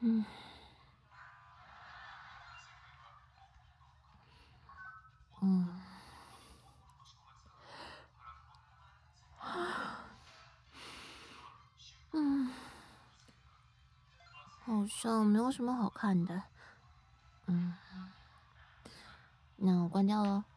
嗯嗯嗯，好像没有什么好看的。嗯，那我关掉喽。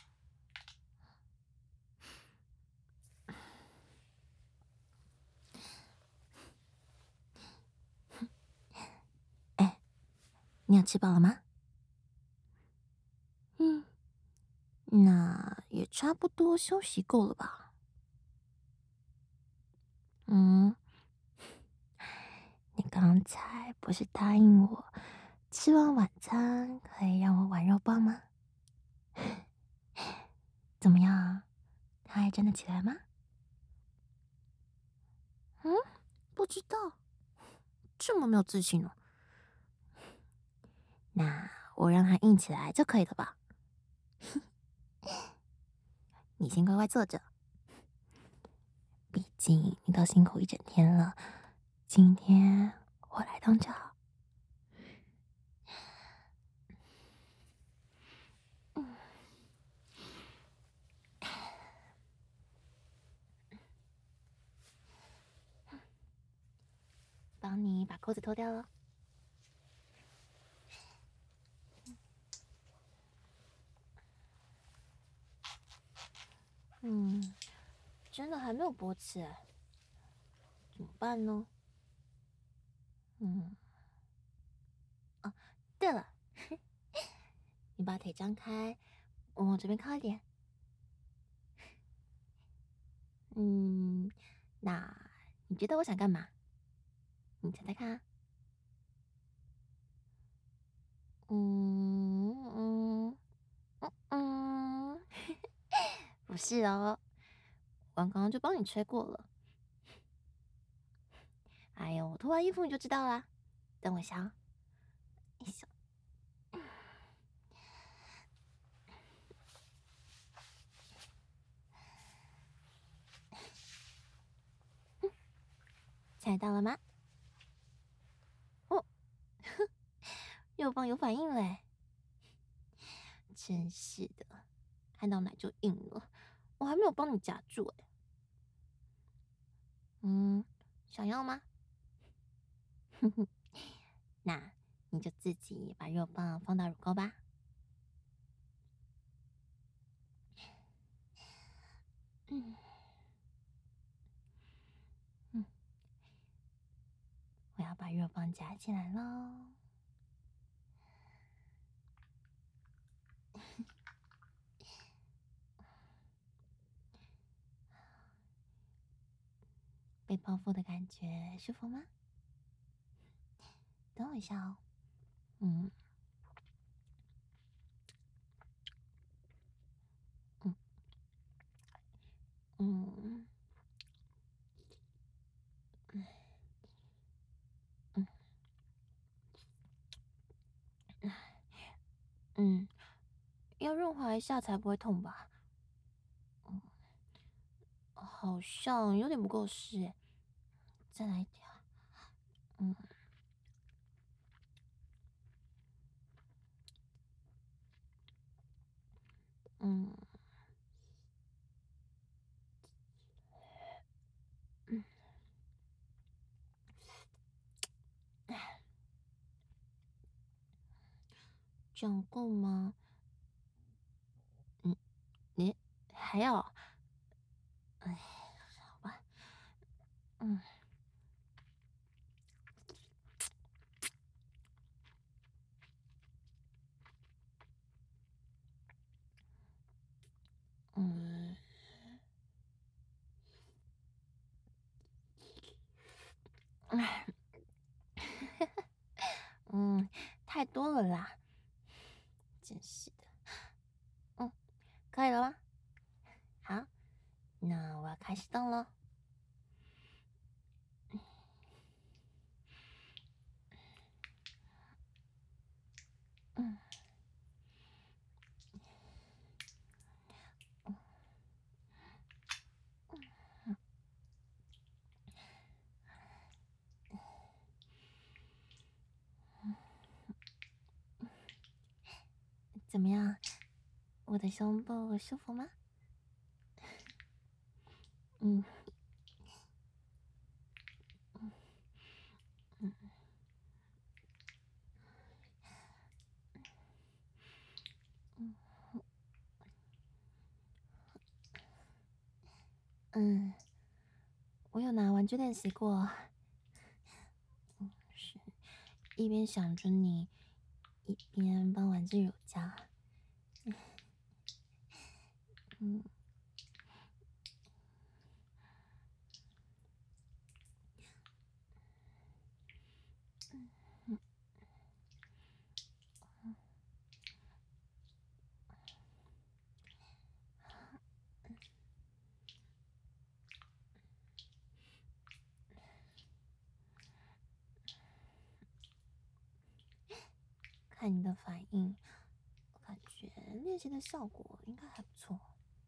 哎，你有吃饱了吗？嗯，那也差不多休息够了吧？嗯，你刚才不是答应我，吃完晚餐可以让我玩肉棒吗？怎么样？他还真的起来吗？嗯，不知道，这么没有自信哦。那我让他硬起来就可以了吧？你先乖乖坐着，毕竟你都辛苦一整天了，今天我来当就好。帮你把裤子脱掉了。嗯，真的还没有勃起，怎么办呢？嗯，哦，对了，你把腿张开，往这边靠一点。嗯，那你觉得我想干嘛？你猜猜看啊。嗯嗯嗯，不是哦，我刚刚就帮你吹过了。哎呦，我脱完衣服你就知道啦。等我一下哦。哎咻，猜到了吗？哦，右方有反应嘞。真是的，看到奶就硬了，我还没有帮你夹住哎。嗯，想要吗？哼哼，那你就自己把肉棒放到乳沟吧。嗯嗯，我要把肉棒夹起来喽。被包覆的感觉舒服吗？等我一下哦。嗯嗯嗯嗯嗯，要润滑一下才不会痛吧？嗯，好像有点不够湿诶，再来一条。嗯嗯嗯，这样够吗？嗯，你还要？哎，好吧。嗯嗯嗯，太多了啦，真是的。嗯，可以了吗？好，那我要开始动了。嗯怎么样？我的胸部舒服吗？嗯嗯嗯嗯，我有拿玩具练习过，是一边想着你，一边帮玩具揉胶。嗯嗯看你的反应，我感觉练习的效果应该还不错。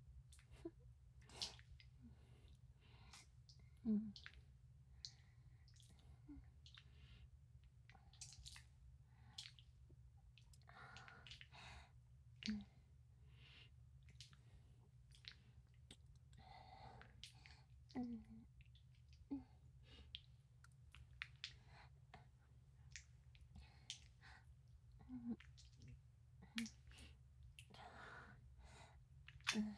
嗯嗯嗯嗯嗯嗯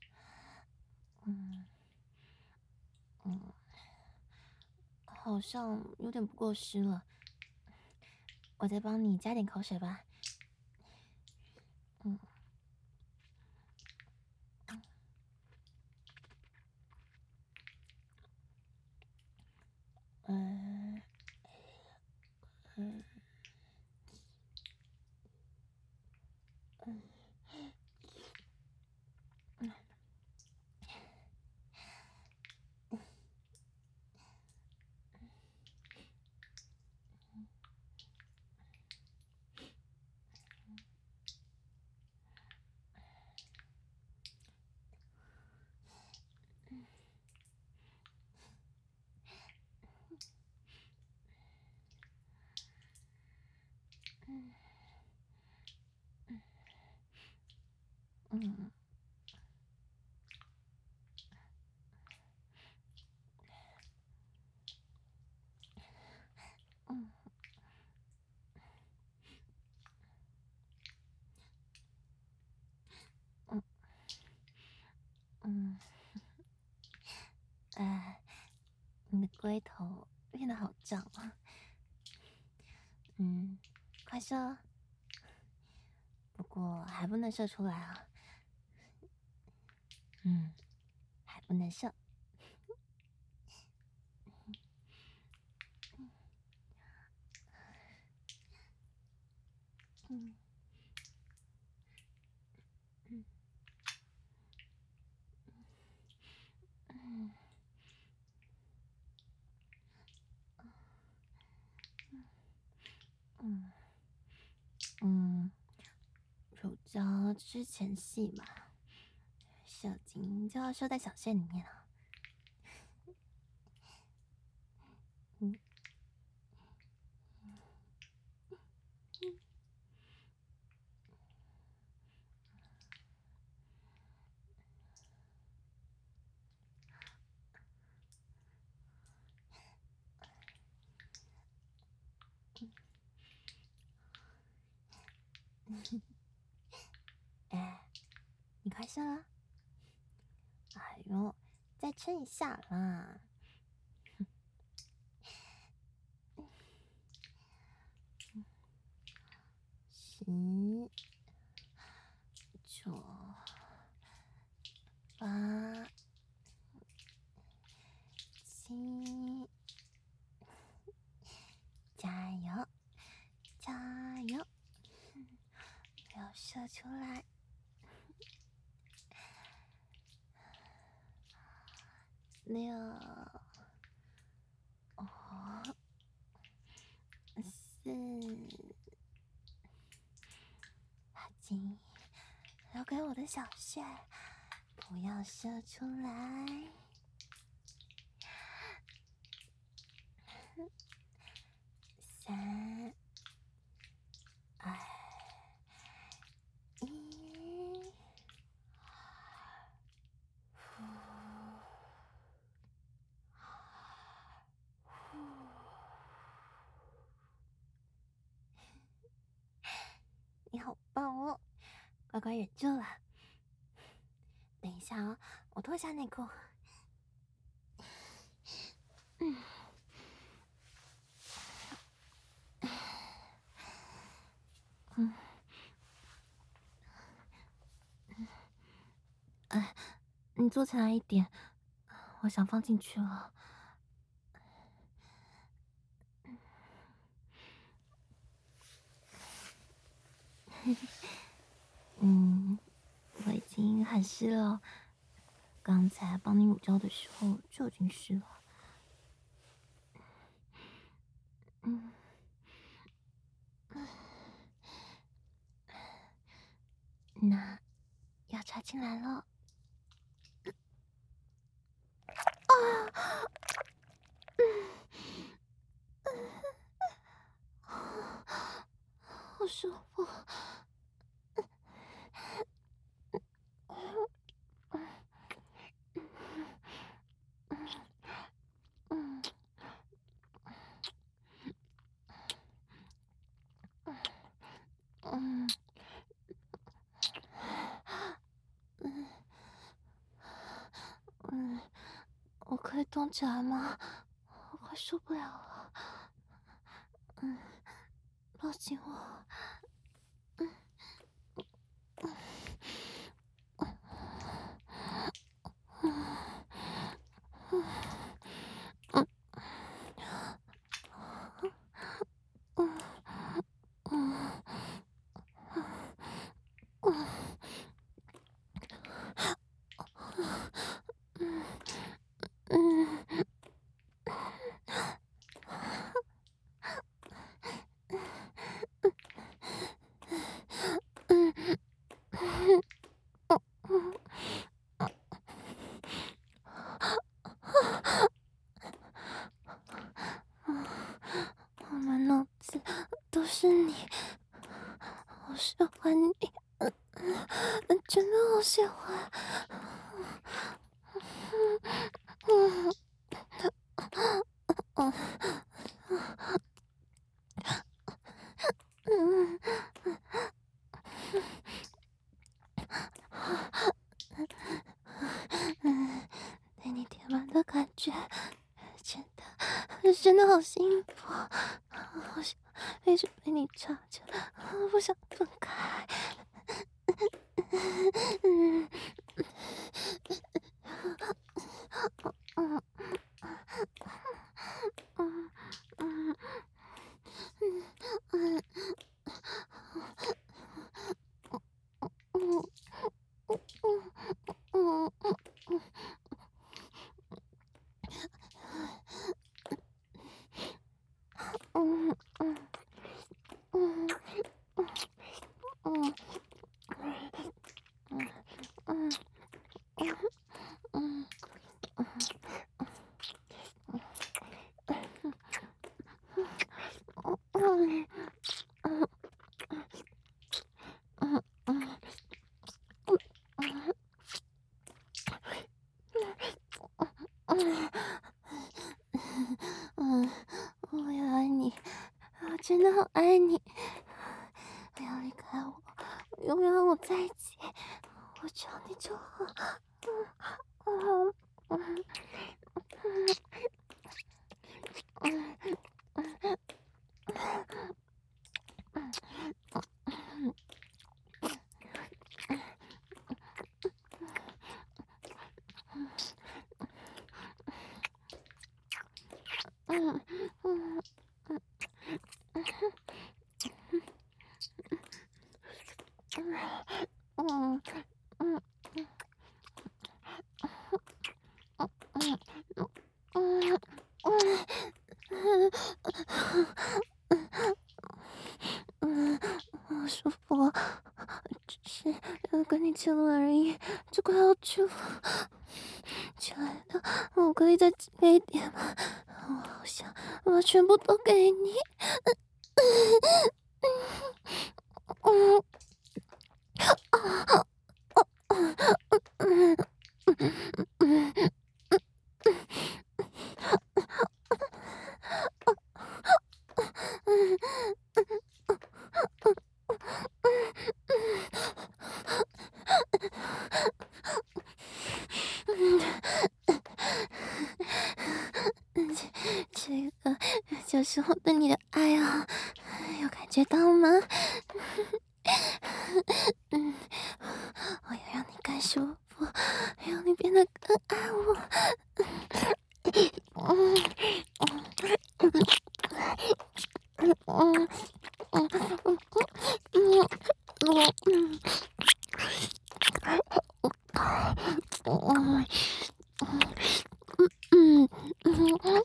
嗯嗯，好像有点不够湿了，我再帮你加点口水吧。嗯嗯嗯嗯嗯嗯嗯嗯，哎，你的龟头变得好胀啊。嗯，快射，不过还不能射出来啊。嗯，还不能射。嗯嗯嗯嗯嗯，乳胶之前戏嘛，射精就要射在小穴里面了。嗯哎，你快射啊！哎呦，再撑一下啦。十、九、八、七，加油，加油！要射出来。六、五、四，把劲留给我的小穴，不要射出来。三、二、 乖忍住了。等一下哦，我脱下内裤。你坐起来一点，我想放进去了。我已经很湿了，刚才帮你乳胶的时候就已经湿了。那要插进来了。好舒服。我可以动起来吗？我快受不了了。抱紧我。我满脑子都是你，好喜欢你，真的好喜欢。被你填满的感觉，真的好幸福，好想一直被你插着，不想分开。我也爱你，我真的好爱你，不要离开我，永远和我在一起，我求你就好。好舒服，只是跟你亲了而已，就快要去了。亲爱的，我可以再亲一点吗？我好想把全部都给你。 就是我对你的爱啊，有感觉到吗？嗯，我要让你更舒服，让你变得更爱我。嗯嗯嗯嗯嗯嗯嗯嗯嗯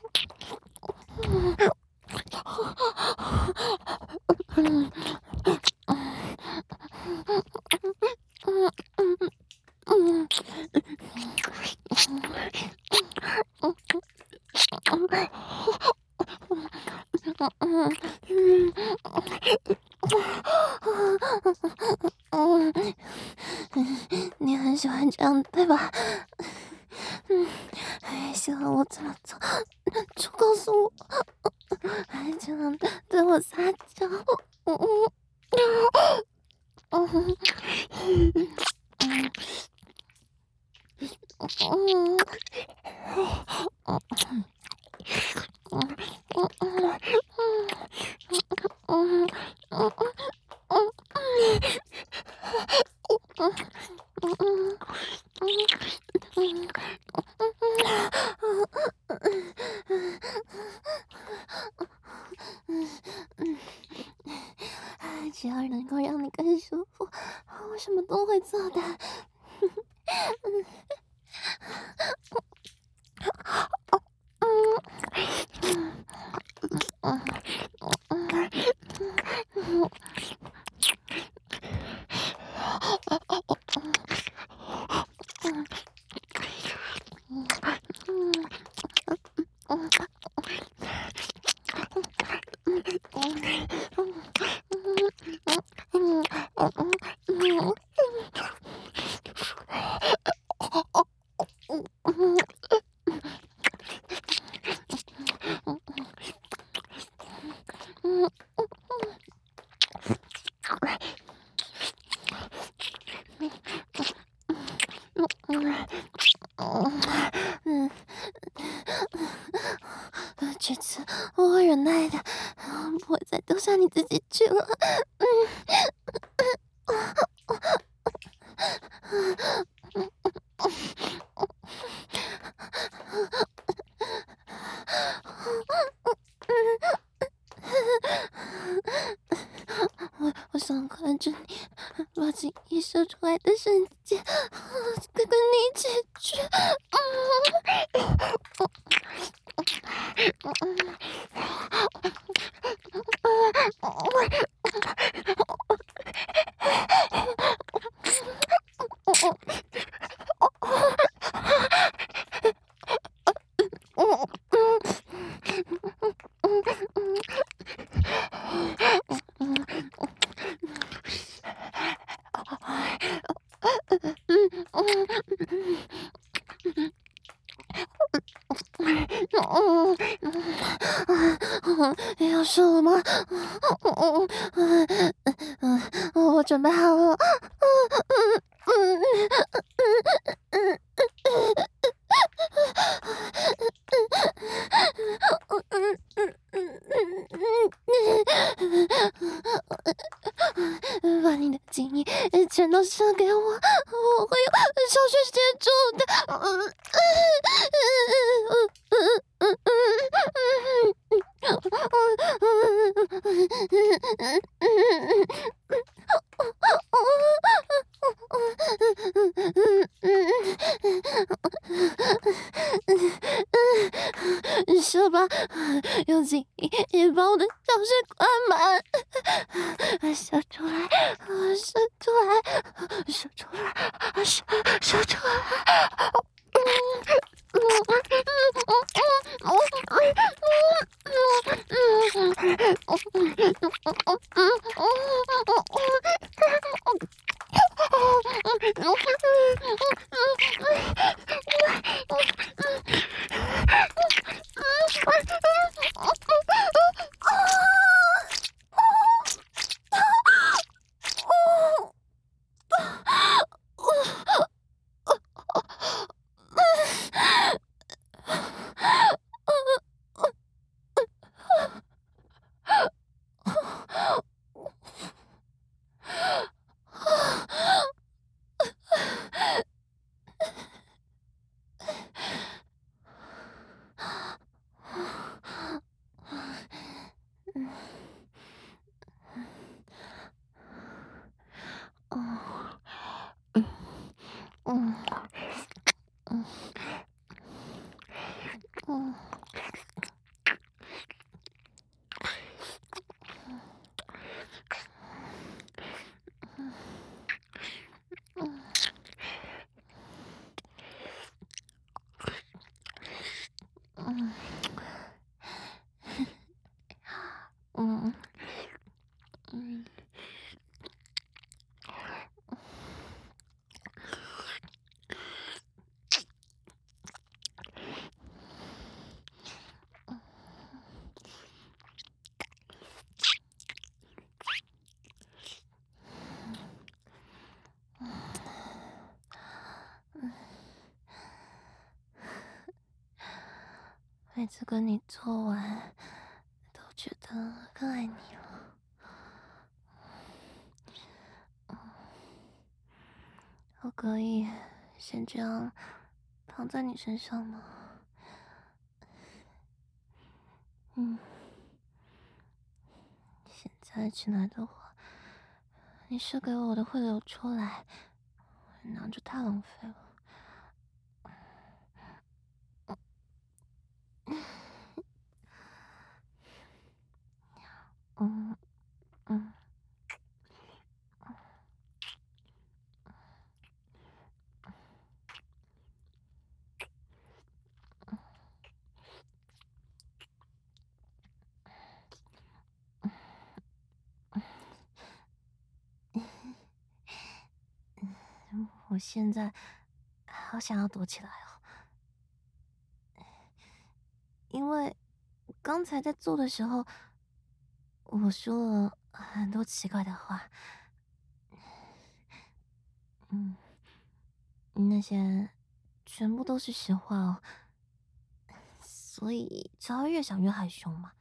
你很喜欢这样，对吧？喜欢我怎么做，就告诉我。还这样对我撒娇。嗯嗯嗯嗯只要能够让你更舒服，我什么都会做的。这次我会忍耐的，不会再丢下你自己去了。我想看着你把精液射出来的瞬间，跟你一起去。要射了吗？我准备好了。把你的精液全都射给我，我会用小穴接住的。射吧，用精液把我的小穴灌满，射出来，射出来，射出来，射出来。 每次跟你做完，都觉得更爱你了。我可以先这样躺在你身上吗？嗯，现在起来的话，你射给我的会流出来，那就太浪费了。嗯嗯我现在好想要躲起来哦，因为刚才在做的时候，我说了很多奇怪的话，嗯，那些全部都是实话哦，所以才会越想越害羞嘛。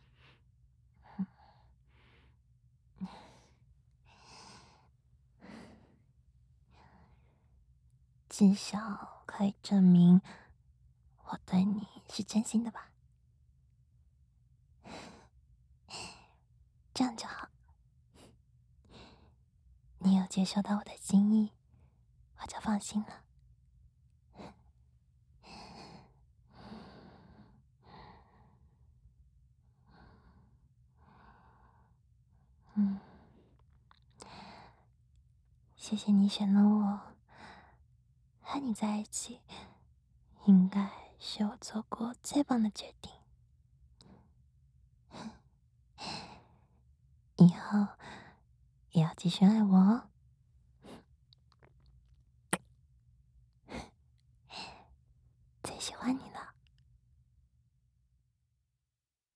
至少可以证明我对你是真心的吧？这样就好，你有接收到我的心意，我就放心了。嗯，谢谢你选了我，和你在一起，应该是我做过最棒的决定。以后也要继续爱我哦。